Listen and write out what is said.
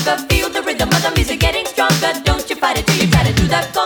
longer. Feel the rhythm of the music getting stronger. Don't you fight it till you try to do the conga.